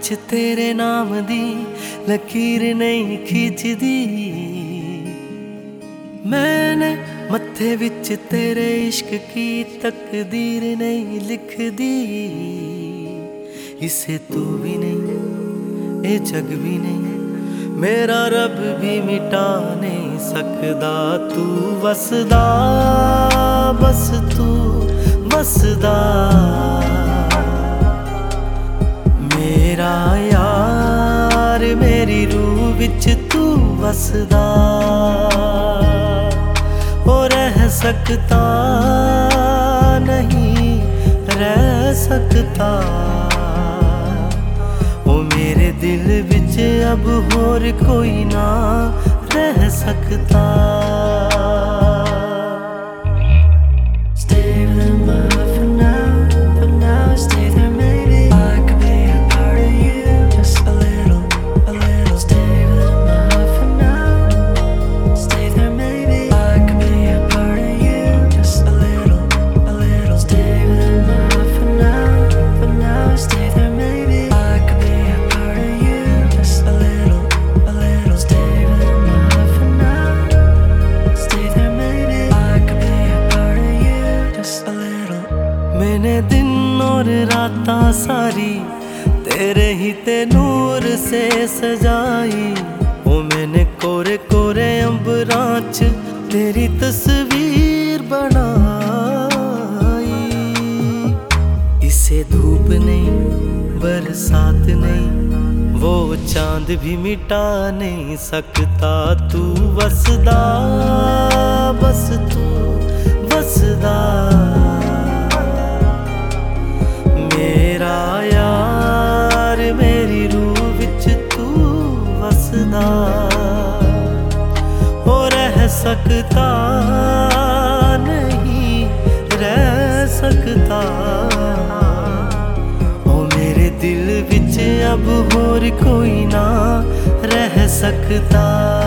विच तेरे नाम दी लकीर नहीं खींचदी। मैंने मत्थे विच तेरे इश्क की तकदीर नहीं लिख दी। इसे तू भी नहीं, ये जग भी नहीं, मेरा रब भी मिटा नहीं सकदा। तू वसदा, बस तू वसदा, मेरा यार मेरी रूह विच तू वसदा। ओ रह सकता नहीं, रह सकता, ओ मेरे दिल विच अब होर कोई ना रह सकता। मैंने दिन और रातां सारी तेरे ही ते नूर से सजाई। ओ मैंने कोरे कोरे अंबरां च तेरी तस्वीर बनाई। इसे धूप नहीं, बरसात नहीं, वो चांद भी मिटा नहीं सकता। तू वसदा, बस तू वसदा, मेरा यार मेरी रूह विच तू वसदा। ओ रह सकता नहीं, रह सकता, ओ मेरे दिल विच अब होर कोई ना रह सकता।